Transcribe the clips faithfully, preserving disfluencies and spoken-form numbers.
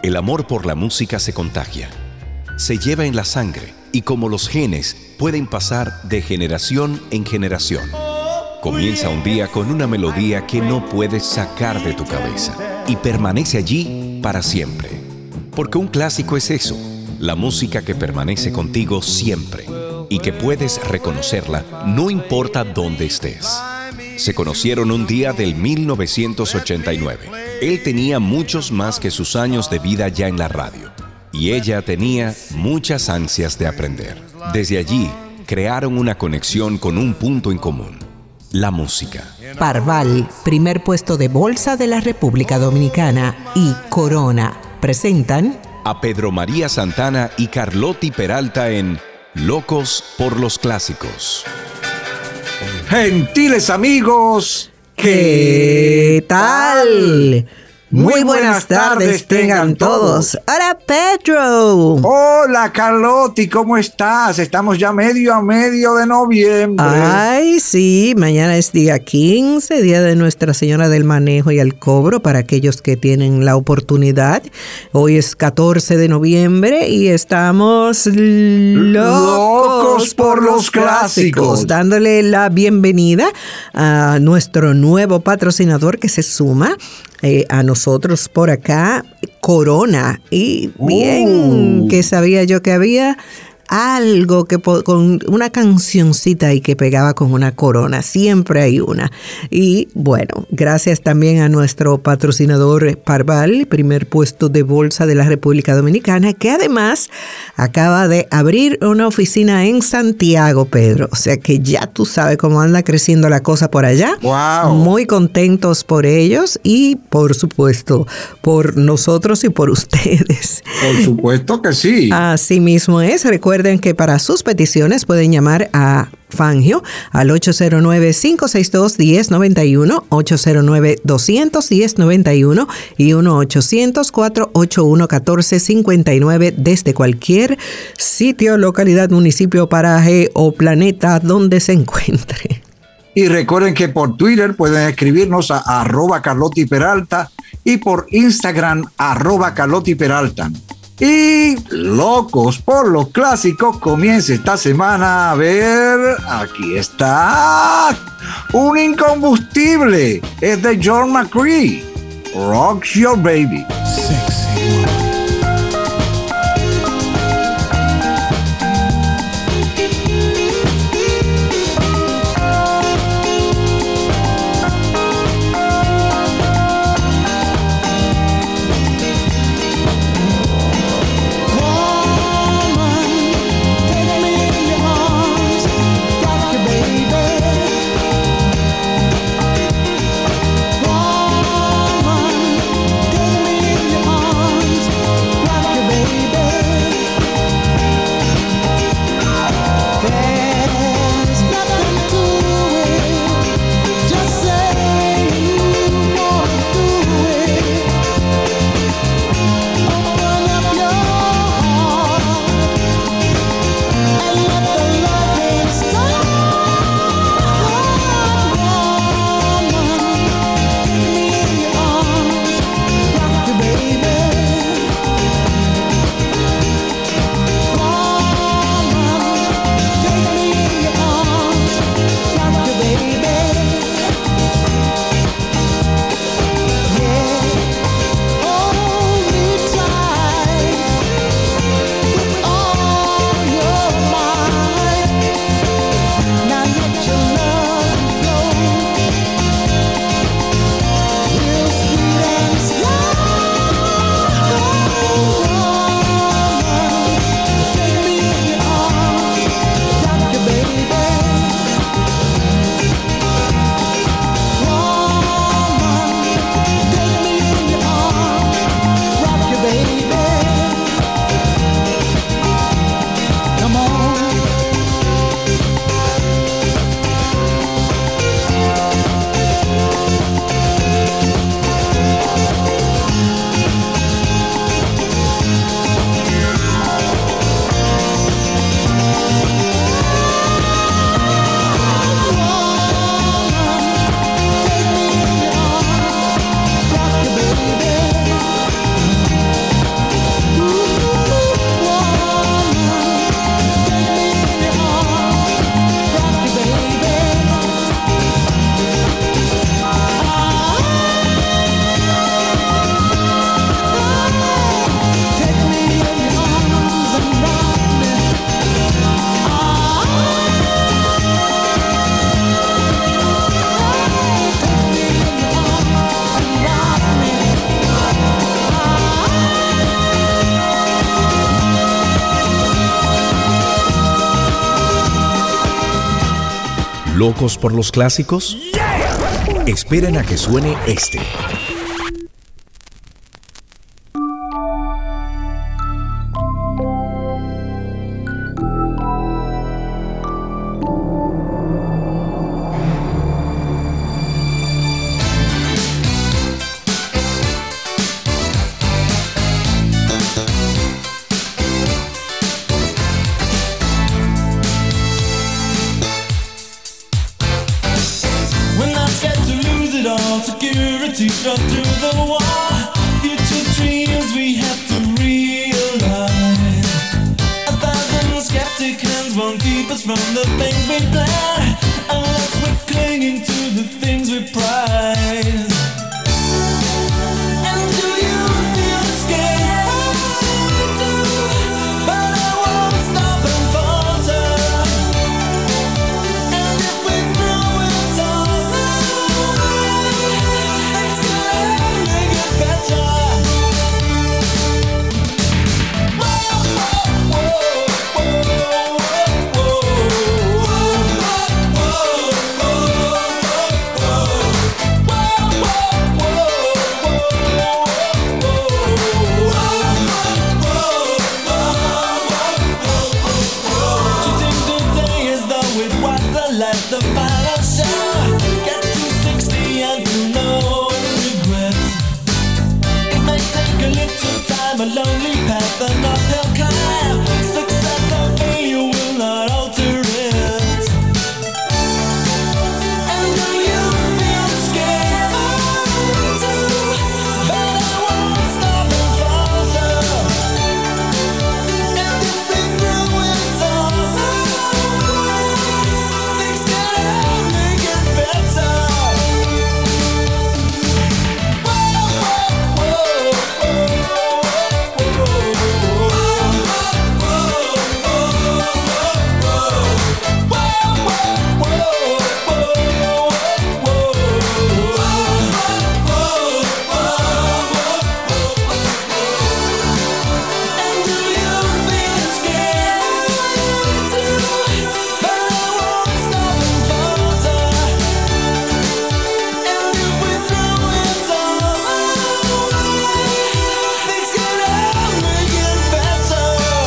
El amor por la música se contagia, se lleva en la sangre y como los genes pueden pasar de generación en generación. Comienza un día con una melodía que no puedes sacar de tu cabeza y permanece allí para siempre. Porque un clásico es eso, la música que permanece contigo siempre y que puedes reconocerla no importa dónde estés. Se conocieron un día del mil novecientos ochenta y nueve. Él tenía muchos más que sus años de vida ya en la radio. Y ella tenía muchas ansias de aprender. Desde allí, crearon una conexión con un punto en común: la música. Parval, primer puesto de bolsa de la República Dominicana, y Corona presentan a Pedro María Santana y Carlotti Peralta en Locos por los Clásicos. Gentiles amigos, ¿qué tal? Muy buenas tardes tengan todos. Hola, Pedro. Hola, Carlotti, ¿cómo estás? Estamos ya medio a medio de noviembre. Ay, sí, mañana es día quince, día de Nuestra Señora del Manejo y el Cobro para aquellos que tienen la oportunidad. Hoy es catorce de noviembre y estamos locos, locos por los clásicos, dándole la bienvenida a nuestro nuevo patrocinador que se suma Eh, a nosotros por acá, Corona. Y bien, uh. que sabía yo que había algo que po- con una cancioncita ahí que pegaba con una corona, siempre hay una. Y bueno, gracias también a nuestro patrocinador Parval, primer puesto de bolsa de la República Dominicana, que además acaba de abrir una oficina en Santiago, Pedro. O sea que ya tú sabes cómo anda creciendo la cosa por allá. Wow. Muy contentos por ellos y por supuesto por nosotros y por ustedes. Por supuesto que sí. Así mismo es. Recuerden que para sus peticiones pueden llamar a Fangio al ocho cero nueve, cinco seis dos, uno cero nueve uno, ocho cero nueve, dos uno cero, nueve uno y uno ochocientos, cuatrocientos ochenta y uno, catorce cincuenta y nueve desde cualquier sitio, localidad, municipio, paraje o planeta donde se encuentre. Y recuerden que por Twitter pueden escribirnos a arroba Carlotti Peralta y por Instagram arroba Carlotti Peralta. Y Locos por los Clásicos comienza esta semana. A ver, aquí está un incombustible. Es de John McCree. Rock Your Baby. Sexy. Woman, take me in your arms. ¿Locos por los clásicos? Yeah. Esperen a que suene este. Drop through the wall, future dreams we have to realize. A thousand skeptic hands won't keep us from the things we plan, unless we're clinging to the things we prize. And do you feel scared too? But I won't stop and falter. And if we throw it all the final show. Get to sixty and feel no regrets. It may take a little time, a lonely path, an uphill climb. Success or failure will not alter it. And do you feel scared too? But I won't stop and falter. And if we throw it all, things can only get better. Whoa, whoa, And do you feel scared too? But I won't stop and falter. And if we throw it all, things can only get better.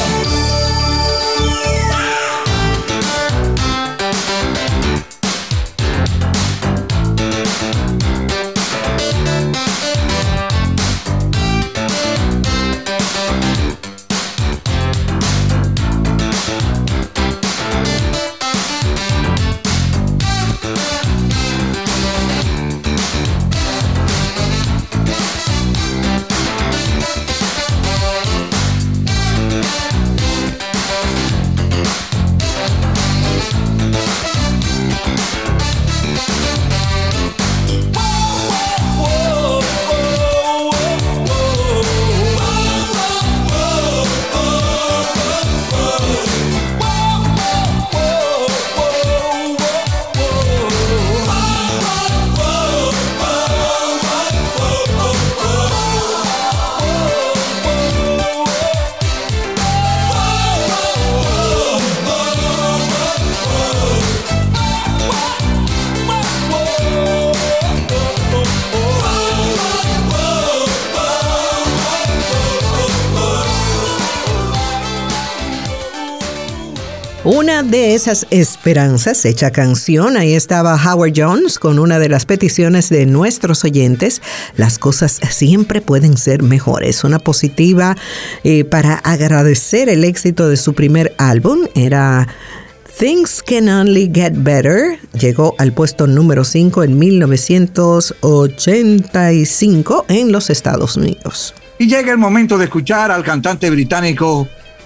Una de esas esperanzas hecha canción, ahí estaba Howard Jones con una de las peticiones de nuestros oyentes. Las cosas siempre pueden ser mejores. Una positiva eh, para agradecer el éxito de su primer álbum era Things Can Only Get Better. Llegó al puesto número cinco en mil novecientos ochenta y cinco en los Estados Unidos. Y llega el momento de escuchar al cantante británico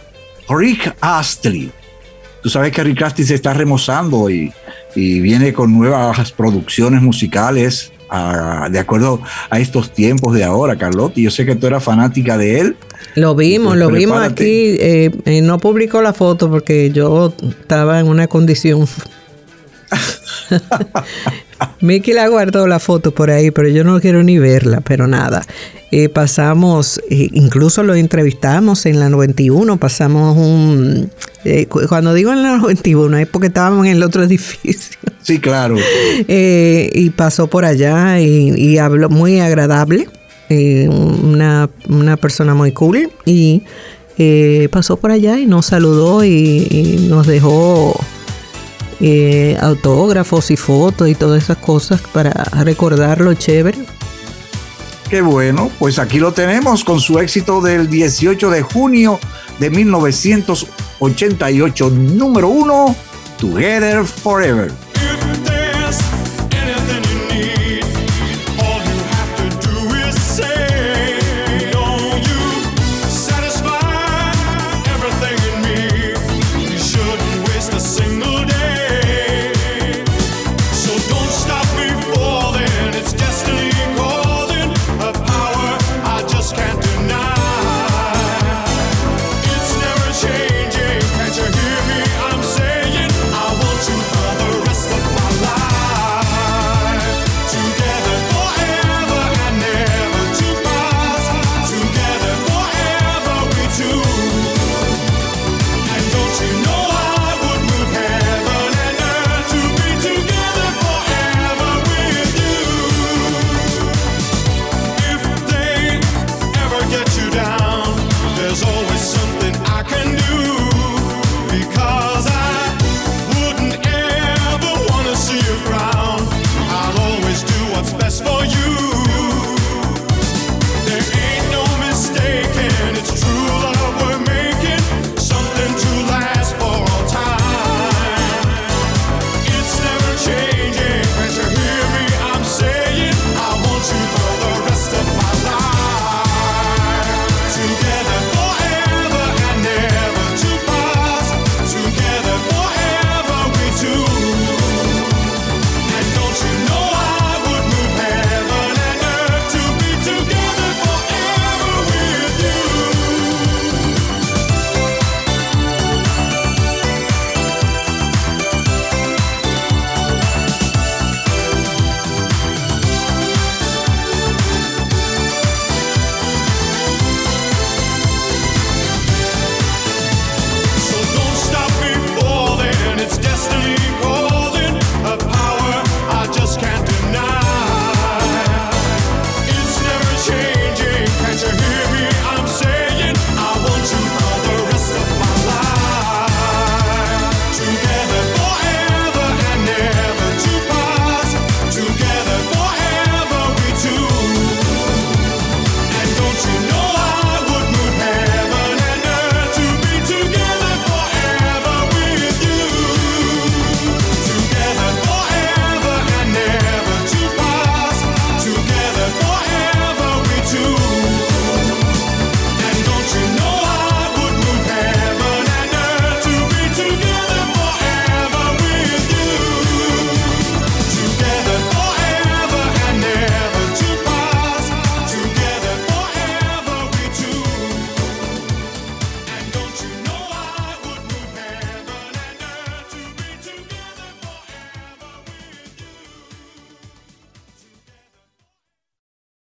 Rick Astley. Tú sabes que Rick Astley se está remozando y, y viene con nuevas producciones musicales a, de acuerdo a estos tiempos de ahora, Carlotti. Yo sé que tú eras fanática de él. Lo vimos, pues lo prepárate. vimos aquí. Eh, eh, no publicó la foto porque yo estaba en una condición Miki la guardó la foto por ahí, pero yo no quiero ni verla, pero nada. Eh, pasamos, eh, incluso lo entrevistamos en la noventa y uno, pasamos un... Eh, cuando digo en la noventa y uno es porque estábamos en el otro edificio. Sí, claro. Eh, y pasó por allá y, y habló muy agradable, eh, una, una persona muy cool, y eh, pasó por allá y nos saludó y, y nos dejó... Eh, autógrafos y fotos y todas esas cosas para recordarlo chévere. Qué bueno, pues aquí lo tenemos con su éxito del dieciocho de junio de mil novecientos ochenta y ocho, número uno, Together Forever.